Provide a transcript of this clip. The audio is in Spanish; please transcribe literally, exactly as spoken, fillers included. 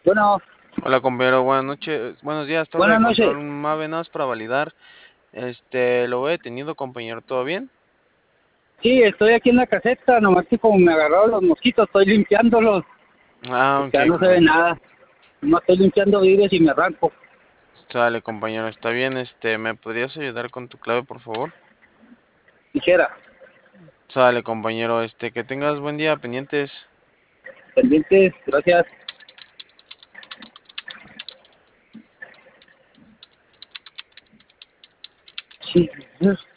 Bueno, Hola compañero, buenas noches, buenos días, torre buenas de noches. control MAVE, nada más para validar, este, lo he detenido compañero, ¿todo bien? Sí, estoy aquí en la caseta, nomás que como me agarraron los mosquitos, estoy limpiándolos. Ah, Pues ok ya no se ve compañero, nada. Nomás estoy limpiando vidrios y me arranco. sale compañero, está bien, este, ¿me podrías ayudar con tu clave por favor? Dijera, Sale compañero, este, que tengas buen día, pendientes. pendientes, gracias. Sí.